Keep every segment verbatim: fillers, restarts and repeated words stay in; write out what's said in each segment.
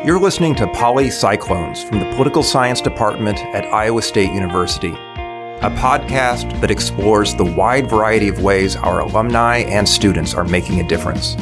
You're listening to Polycyclones from the Political Science Department at Iowa State University, a podcast that explores the wide variety of ways our alumni and students are making a difference.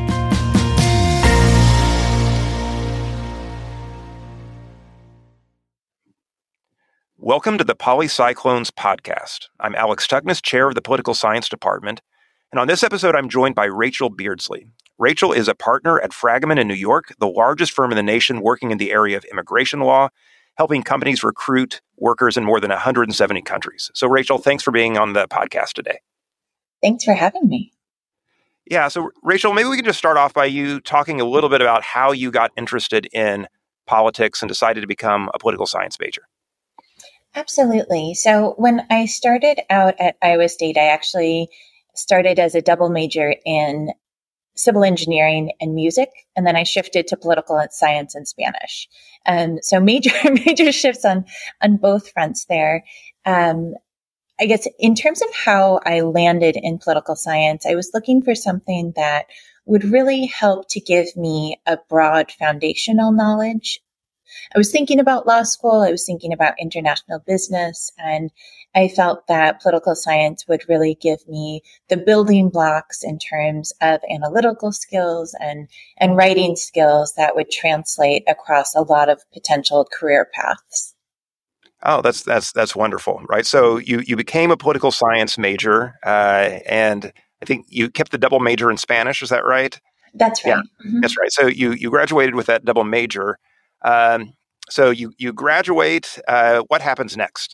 Welcome to the Polycyclones podcast. I'm Alex Tuckness, chair of the Political Science Department, and on this episode, I'm joined by Rachel Beardsley. Rachel is a partner at Fragment in New York, the largest firm in the nation working in the area of immigration law, helping companies recruit workers in more than one hundred seventy countries. So, Rachel, thanks for being on the podcast today. Thanks for having me. Yeah, so, Rachel, maybe we can just start off by you talking a little bit about how you got interested in politics and decided to become a political science major. Absolutely. So, when I started out at Iowa State, I actually started as a double major in civil engineering and music, and then I shifted to political science and Spanish. Um, so major, major shifts on, on both fronts there. Um, I guess in terms of how I landed in political science, I was looking for something that would really help to give me a broad foundational knowledge. I was thinking about law school, I was thinking about international business, and I felt that political science would really give me the building blocks in terms of analytical skills and, and writing skills that would translate across a lot of potential career paths. Oh, that's that's that's wonderful, right? So you you became a political science major, uh, and I think you kept the double major in Spanish. Is that right? That's right. Yeah, mm-hmm. That's right. So you you graduated with that double major. Um, so you, you graduate, uh, what happens next?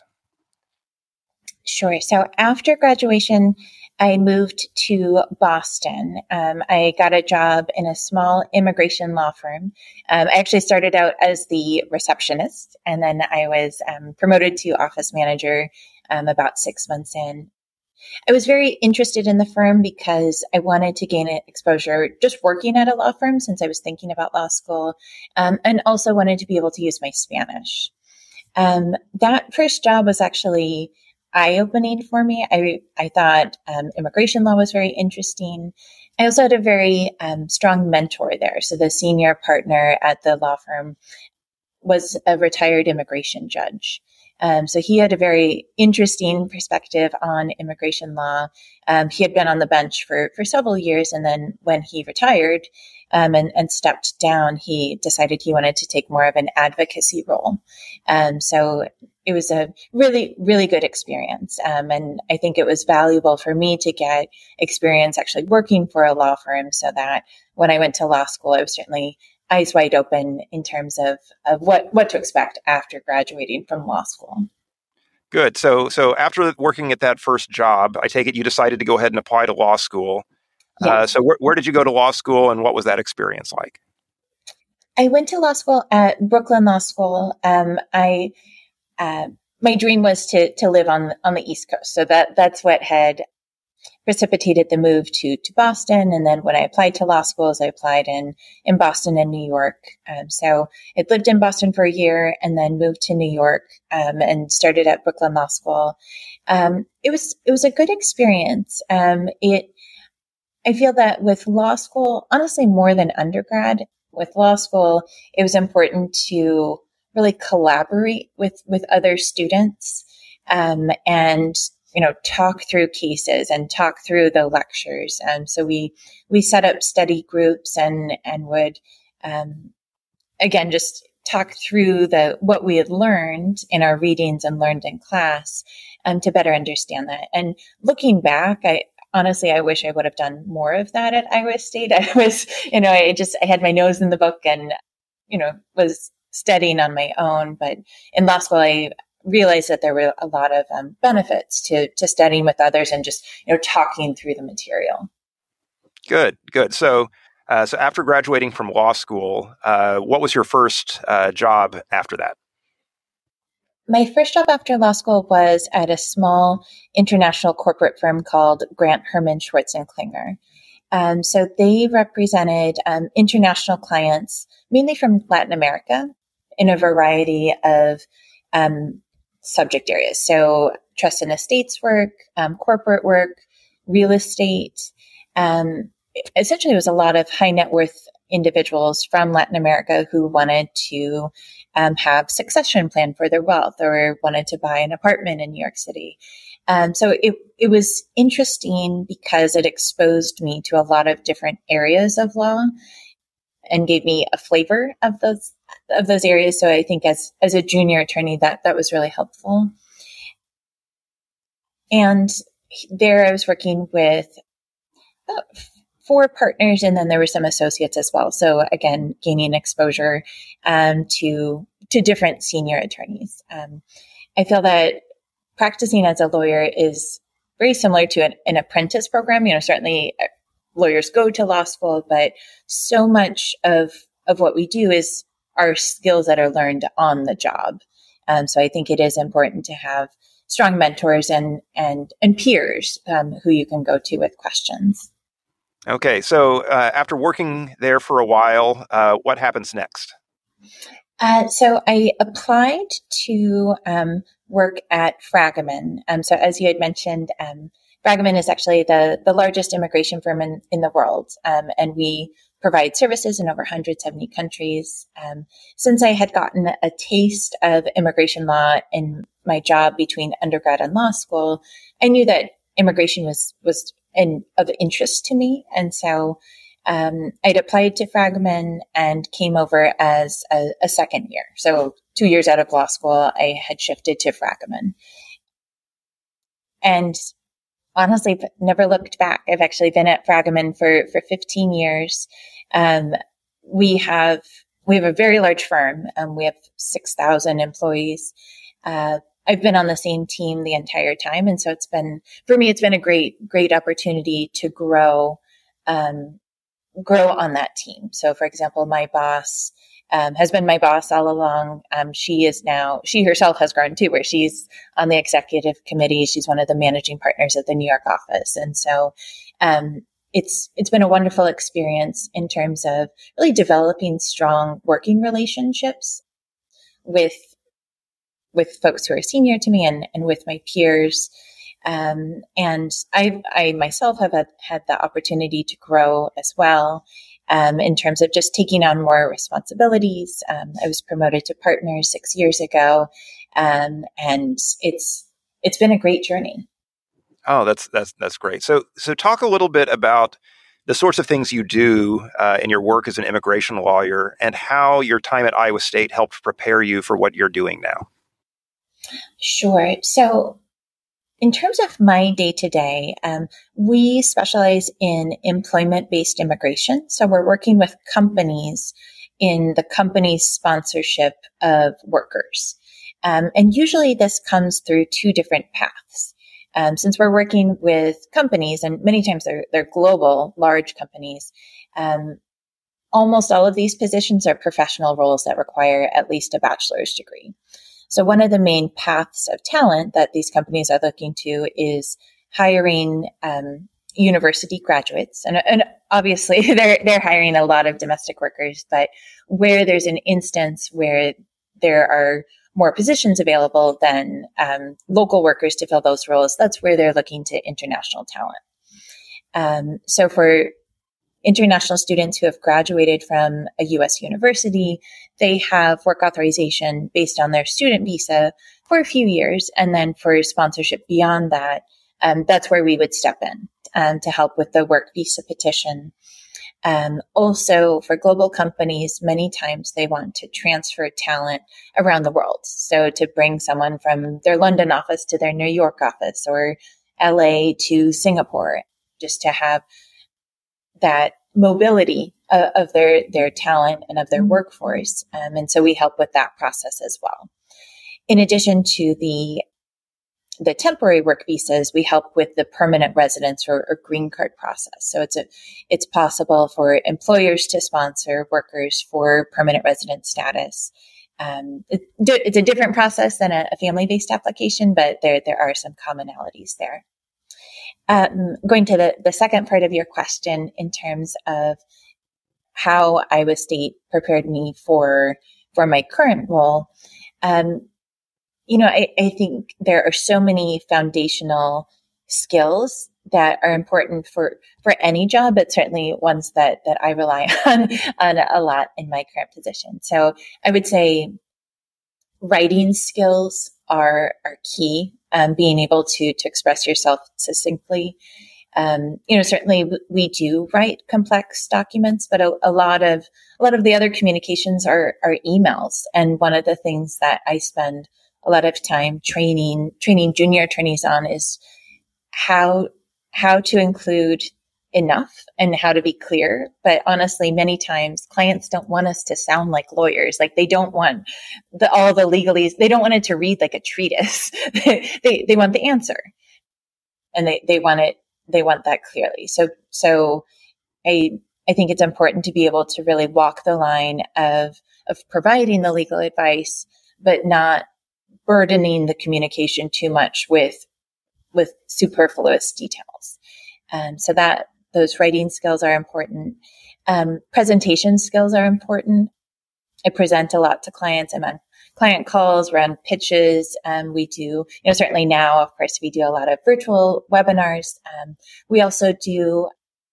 Sure. So after graduation, I moved to Boston. Um, I got a job in a small immigration law firm. Um, I actually started out as the receptionist, and then I was um, promoted to office manager um, about six months in. I was very interested in the firm because I wanted to gain exposure just working at a law firm since I was thinking about law school, um, and also wanted to be able to use my Spanish. Um, that first job was actually eye-opening for me. I, I thought um, immigration law was very interesting. I also had a very um, strong mentor there. So the senior partner at the law firm was a retired immigration judge. Um, so he had a very interesting perspective on immigration law. Um, he had been on the bench for, for several years. And then when he retired um, and, and stepped down, he decided he wanted to take more of an advocacy role. Um, so it was a really, really good experience. Um, and I think it was valuable for me to get experience actually working for a law firm so that when I went to law school, I was certainly eyes wide open in terms of, of what, what to expect after graduating from law school. Good. So so after working at that first job, I take it you decided to go ahead and apply to law school. Yes. Uh, so where, where did you go to law school, and what was that experience like? I went to law school at Brooklyn Law School. Um, I uh, my dream was to to live on on the East Coast, so that that's what had precipitated the move to to Boston. And then when I applied to law schools, I applied in, in Boston and New York. Um, so I lived in Boston for a year and then moved to New York um, and started at Brooklyn Law School. Um, it was it was a good experience. Um, it I feel that with law school, honestly, more than undergrad, with law school, it was important to really collaborate with with other students um, and you know, talk through cases and talk through the lectures. And so we, we set up study groups and, and would, um, again, just talk through the, what we had learned in our readings and learned in class, um, to better understand that. And looking back, I, honestly, I wish I would have done more of that at Iowa State. I was, you know, I just, I had my nose in the book and, you know, was studying on my own. But in law school, I, realized that there were a lot of um, benefits to to studying with others and just you know talking through the material. Good, good. So, uh, so after graduating from law school, uh, what was your first uh, job after that? My first job after law school was at a small international corporate firm called Grant Herman Schwartz and Klinger. Um, so they represented um, international clients, mainly from Latin America, in a variety of um, subject areas. So trust and estates work, um, corporate work, real estate. Um, essentially it was a lot of high net worth individuals from Latin America who wanted to um, have succession plan for their wealth or wanted to buy an apartment in New York City. Um, so it, it was interesting because it exposed me to a lot of different areas of law and gave me a flavor of those of those areas. So I think as as a junior attorney, that that was really helpful. And there I was working with about four partners, and then there were some associates as well. So again, gaining exposure um, to to different senior attorneys. Um, I feel that practicing as a lawyer is very similar to an, an apprentice program. You know, certainly lawyers go to law school, but so much of of what we do is our skills that are learned on the job. Um, so I think it is important to have strong mentors and and and peers um, who you can go to with questions. Okay, so uh, after working there for a while, uh, what happens next? Uh, so I applied to um, work at Fragaman. Um, so as you had mentioned, um, Fragaman is actually the, the largest immigration firm in, in the world, um, and we provide services in over one hundred seventy countries. Um, since I had gotten a taste of immigration law in my job between undergrad and law school, I knew that immigration was was in, of interest to me, and so um, I'd applied to Fragaman and came over as a, a second year. So two years out of law school, I had shifted to Fragaman, and honestly, never looked back. I've actually been at Fragaman for, for fifteen years. Um, we have, we have a very large firm. Um, we have six thousand employees. Uh, I've been on the same team the entire time. And so it's been, for me, it's been a great, great opportunity to grow, um, grow on that team. So for example, my boss, Um, has been my boss all along. Um, she is now, she herself has grown too, where she's on the executive committee. She's one of the managing partners at the New York office. And so um, it's it's been a wonderful experience in terms of really developing strong working relationships with with folks who are senior to me and, and with my peers. Um, and I, I myself have had, had the opportunity to grow as well. Um, in terms of just taking on more responsibilities. Um, I was promoted to partner six years ago, um, and it's it's been a great journey. Oh, that's that's that's great. So so talk a little bit about the sorts of things you do uh, in your work as an immigration lawyer, and how your time at Iowa State helped prepare you for what you're doing now. Sure. So, in terms of my day-to-day, um, we specialize in employment-based immigration. So we're working with companies in the company's sponsorship of workers. Um, and usually this comes through two different paths. Um, since we're working with companies, and many times they're, they're global, large companies, um, almost all of these positions are professional roles that require at least a bachelor's degree. So one of the main paths of talent that these companies are looking to is hiring um, university graduates. And, and obviously they're, they're hiring a lot of domestic workers, but where there's an instance where there are more positions available than um, local workers to fill those roles, that's where they're looking to international talent. Um, so for international students who have graduated from a U S university, they have work authorization based on their student visa for a few years. And then for sponsorship beyond that, um, that's where we would step in um, to help with the work visa petition. Um, also, for global companies, many times they want to transfer talent around the world. So to bring someone from their London office to their New York office, or L A to Singapore, just to have that mobility uh, of their, their talent and of their workforce. Um, and so we help with that process as well. In addition to the, the temporary work visas, we help with the permanent residence or, or green card process. So it's a, it's possible for employers to sponsor workers for permanent resident status. Um, it, it's a different process than a, a family-based application, but there, there are some commonalities there. Um, going to the, the second part of your question in terms of how Iowa State prepared me for for my current role, um, you know, I, I think there are so many foundational skills that are important for, for any job, but certainly ones that, that I rely on, on a lot in my current position. So I would say writing skills are, are key. Um, being able to, to express yourself succinctly. Um, you know, certainly we do write complex documents, but a, a lot of, a lot of the other communications are, are emails. And one of the things that I spend a lot of time training, training junior attorneys on is how, how to include enough and how to be clear. But honestly, many times clients don't want us to sound like lawyers. Like they don't want the, all the legalese. They don't want it to read like a treatise. they, they want the answer and they, they want it, they want that clearly. So, so I, I think it's important to be able to really walk the line of, of providing the legal advice, but not burdening the communication too much with, with superfluous details. Um, so that, those writing skills are important. Um, presentation skills are important. I present a lot to clients. I'm on client calls, we're on pitches. Um, we do, you know, certainly now, of course, we do a lot of virtual webinars. Um, we also do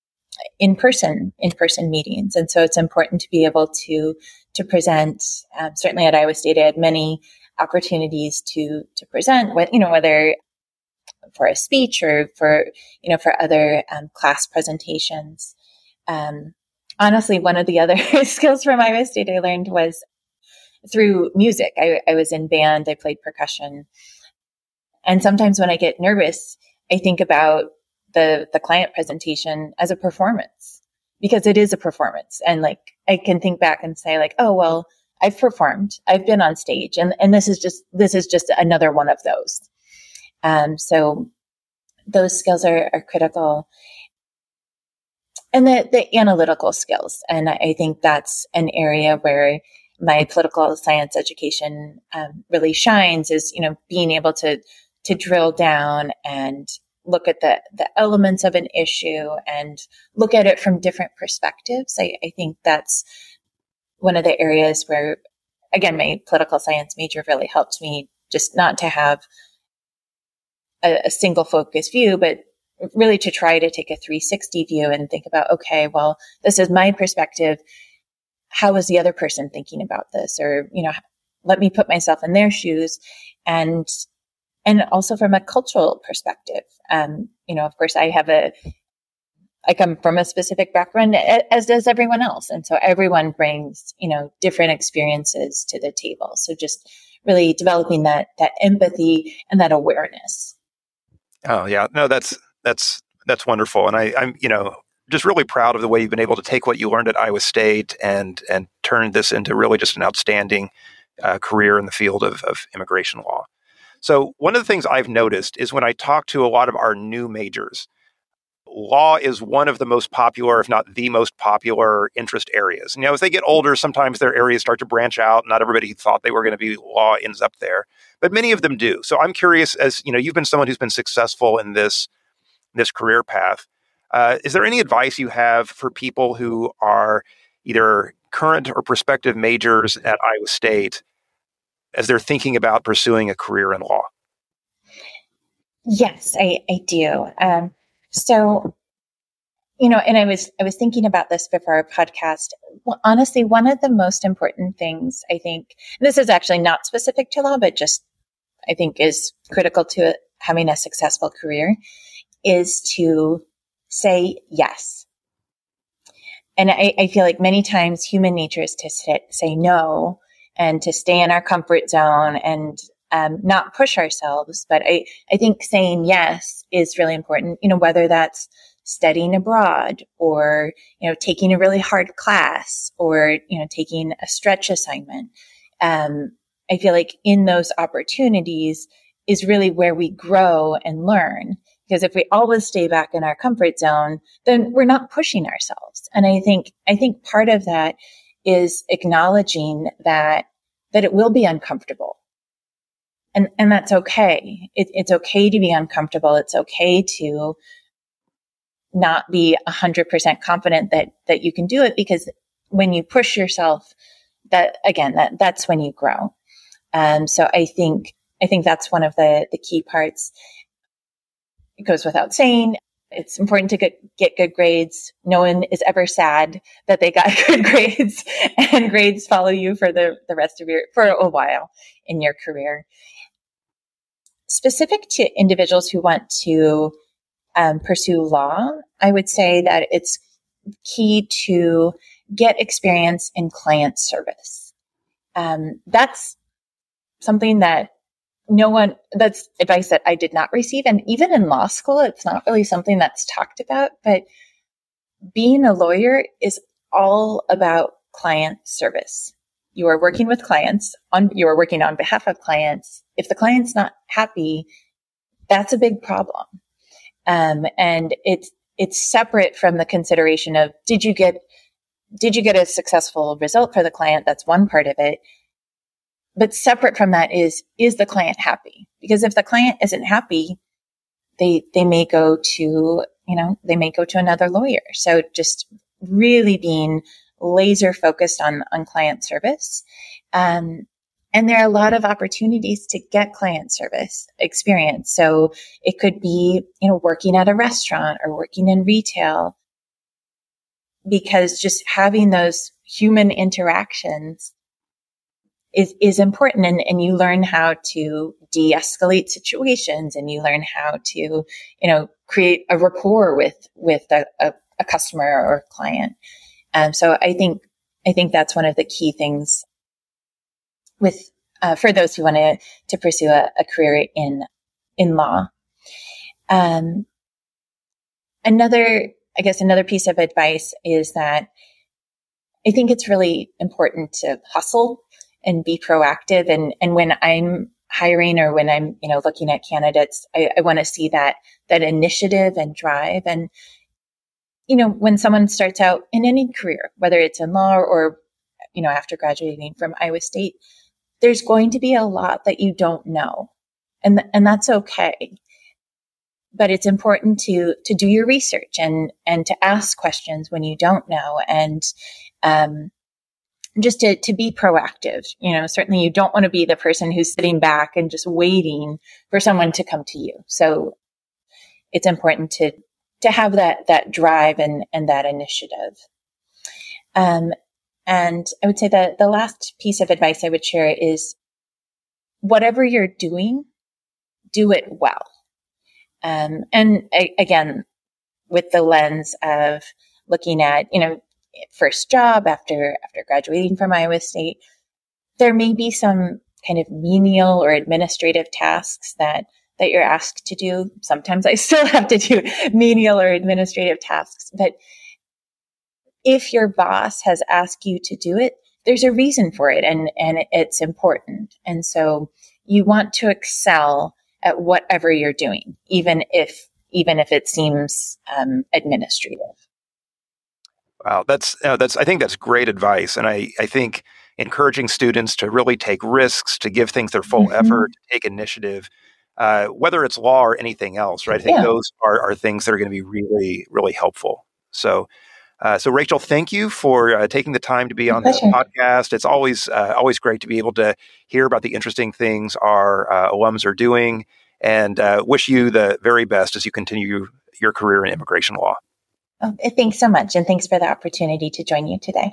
in-person, in-person meetings. And so it's important to be able to, to present. Um, certainly at Iowa State, I had many opportunities to, to present, what, you know, whether for a speech or for, you know, for other um, class presentations. Um, honestly, one of the other skills from Iowa State I learned was through music. I, I was in band, I played percussion. And sometimes when I get nervous, I think about the, the client presentation as a performance, because it is a performance. And like, I can think back and say like, oh, well, I've performed, I've been on stage, and, and this is just, this is just another one of those. Um, so those skills are, are critical. And the, the analytical skills. And I think that's an area where my political science education um, really shines, is, you know, being able to, to drill down and look at the, the elements of an issue and look at it from different perspectives. I, I think that's one of the areas where, again, my political science major really helped me just not to have a, a single focus view, but really to try to take a three sixty view and think about, okay, well, this is my perspective. How is the other person thinking about this? Or, you know, let me put myself in their shoes. And, and also from a cultural perspective, um, you know, of course I have a, I come from a specific background, as does everyone else. And so everyone brings, you know, different experiences to the table. So just really developing that, that empathy and that awareness. Oh yeah, no, that's, that's, that's wonderful. And I, I'm, you know, just really proud of the way you've been able to take what you learned at Iowa State and, and turn this into really just an outstanding uh, career in the field of, of immigration law. So one of the things I've noticed is when I talk to a lot of our new majors, law is one of the most popular, if not the most popular interest areas. You know, as they get older, sometimes their areas start to branch out. Not everybody thought they were going to be law ends up there, but many of them do. So I'm curious, as you know, you've been someone who's been successful in this, this career path. Uh, is there any advice you have for people who are either current or prospective majors at Iowa State as they're thinking about pursuing a career in law? Yes, I, I do. Um, so, you know, and I was, I was thinking about this before our podcast. Well, honestly, one of the most important things, I think, and this is actually not specific to law, but just I think is critical to having a successful career, is to say yes. And I, I feel like many times human nature is to say, say no and to stay in our comfort zone and um, not push ourselves. But I, I think saying yes is really important, you know, whether that's studying abroad or, you know, taking a really hard class or, you know, taking a stretch assignment. Um, I feel like in those opportunities is really where we grow and learn. Because if we always stay back in our comfort zone, then we're not pushing ourselves. And I think, I think part of that is acknowledging that, that it will be uncomfortable. And, and that's okay. It, it's okay to be uncomfortable. It's okay to not be a hundred percent confident that, that you can do it, because when you push yourself, that again, that, that's when you grow. Um, so I think, I think that's one of the, the key parts. It goes without saying, It's important to get, get good grades. No one is ever sad that they got good grades, and grades follow you for the, the rest of your, for a while in your career. Specific to individuals who want to um, pursue law, I would say that it's key to get experience in client service. Um, that's something that no one, that's advice that I did not receive. And even in law school, it's not really something that's talked about, but being a lawyer is all about client service. You are working with clients on, you are working on behalf of clients. If the client's not happy, that's a big problem. Um, and it's, it's separate from the consideration of, did you get, did you get a successful result for the client? That's one part of it. But separate from that is, is the client happy? Because if the client isn't happy, they, they may go to, you know, they may go to another lawyer. So just really being laser focused on, on client service. Um, and there are a lot of opportunities to get client service experience. So it could be, you know, working at a restaurant or working in retail, because just having those human interactions is, is important. And, and you learn how to de-escalate situations, and you learn how to, you know, create a rapport with, with a, a, a customer or client. Um, so I think, I think that's one of the key things with, uh, for those who want to, to pursue a, a career in, in law. Um, another, I guess another piece of advice is that I think it's really important to hustle and be proactive. And, and when I'm hiring or when I'm, you know, looking at candidates, I, I want to see that, that initiative and drive. And, you know, when someone starts out in any career, whether it's in law or, you know, after graduating from Iowa State, there's going to be a lot that you don't know. And, th- and that's okay. But it's important to, to do your research and, and to ask questions when you don't know. And, um, just to, to be proactive. You know, certainly you don't want to be the person who's sitting back and just waiting for someone to come to you. So it's important to, to have that, that drive and, and that initiative. Um, and I would say that the last piece of advice I would share is whatever you're doing, do it well. Um, and I, again, with the lens of looking at, you know, first job after, after graduating from Iowa State, there may be some kind of menial or administrative tasks that, that you're asked to do. Sometimes I still have to do menial or administrative tasks, but if your boss has asked you to do it, there's a reason for it, and, and it's important. And so you want to excel at whatever you're doing, even if, even if it seems um, administrative. Wow, that's uh, that's. I think that's great advice, and I, I think encouraging students to really take risks, to give things their full mm-hmm. effort, to take initiative, uh, whether it's law or anything else, right? I think yeah. those are, are things that are going to be really, really helpful. So, uh, so Rachel, thank you for uh, taking the time to be on the podcast. It's always uh, always great to be able to hear about the interesting things our uh, alums are doing, and uh, wish you the very best as you continue your career in immigration law. Oh, thanks so much. And thanks for the opportunity to join you today.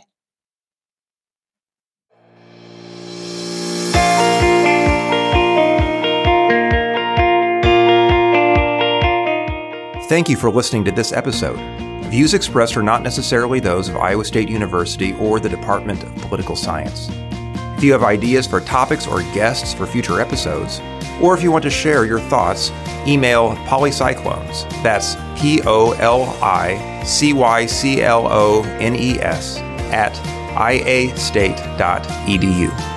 Thank you for listening to this episode. Views expressed are not necessarily those of Iowa State University or the Department of Political Science. If you have ideas for topics or guests for future episodes, or if you want to share your thoughts, email Policyclones, that's P O L I C Y C L O N E S, at I A state dot E D U.